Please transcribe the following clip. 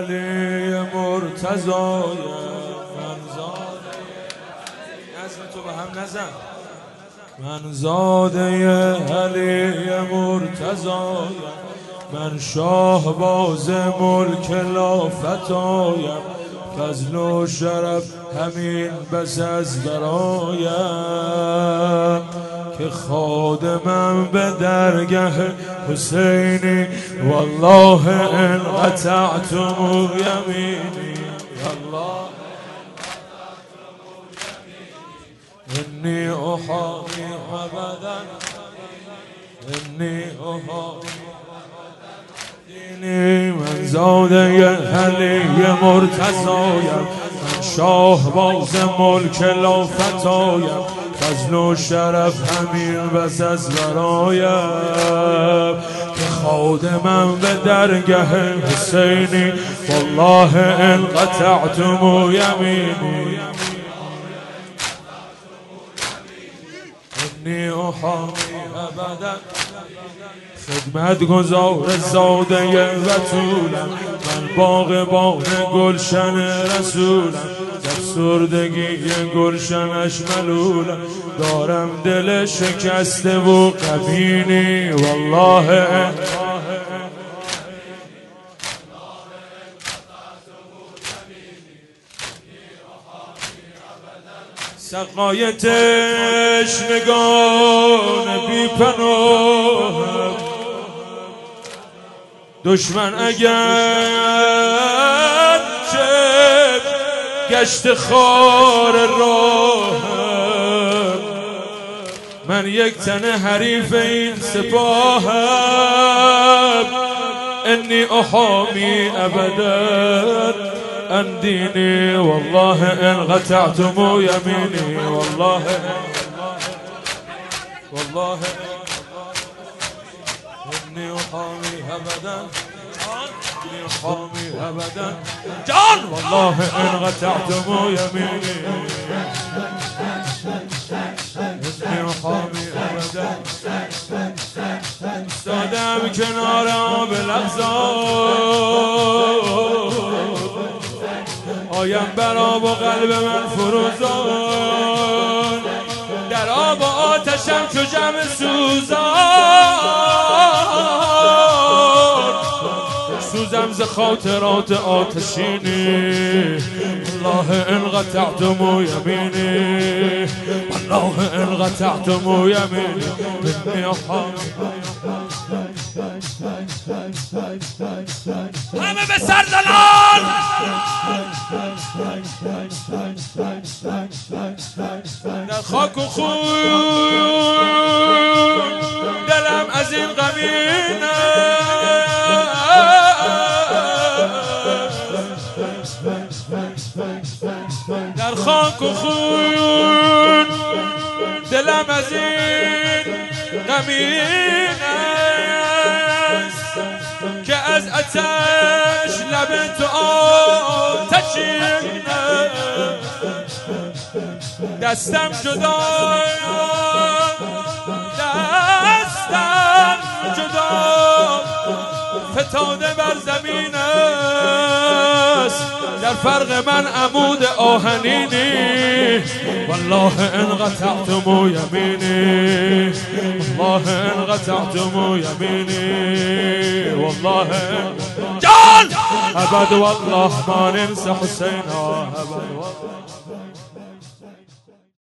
علی مرتضایم، من زاده نظم تو به هم نزن. من زاده علی مرتضایم، من شاه باز ملک لافتایم، فضل و شرف همین بس از برایم، که خادمم به درگه حسینی، والله ان قطعتم یمینی، الله انی احامی ابدا، انی احامی دینی. من زاده علی مرتضایم، من شاه باز ملک لافتایم، فضل و شرف همین بس از برایم، که خادمم به درگه حسینی، والله ان قطعتم یمینی، انی احامی ابدا. خدمت گزار زاده بتولم، من باغبان گلشن رسولم، افسردگی گلشنش ملولم، دارم دل شکسته و غمینی، والله سقای تشنگان بی پناه، دشمن اگر چه گشت خار راه، من یک تن حریف این سپاهم، انی احامی ابدا عن دینی، والله ان قطعتم یمینی، والله والله انی احامی ابدا، انی احامی ابدا جان، والله ان قطعتم یمینی، انی احامی ابدا. استادم کنار آب لغزان، آیم بر آب و قلب من فروزان، در آب و آتشم چو جمع سوزان، سوزم ز خاطرات آتشینی، والله ان قطعتم یمینی، والله ان قطعتم یمینی، انی احامی. همه به سر زنان، در خاک و خون دلم از این غمین است، در خاک و خون دلم از این غمین است، که از آتش لب تو آتشین دستم جدا، دستم جدا فتاده بر زمین است، در فرق من عمود آهنینی، والله ان قطعتم یمینی، والله ان قطعتم یمینی، والله جان ابد والله ما ننسى حسینا ابد والله.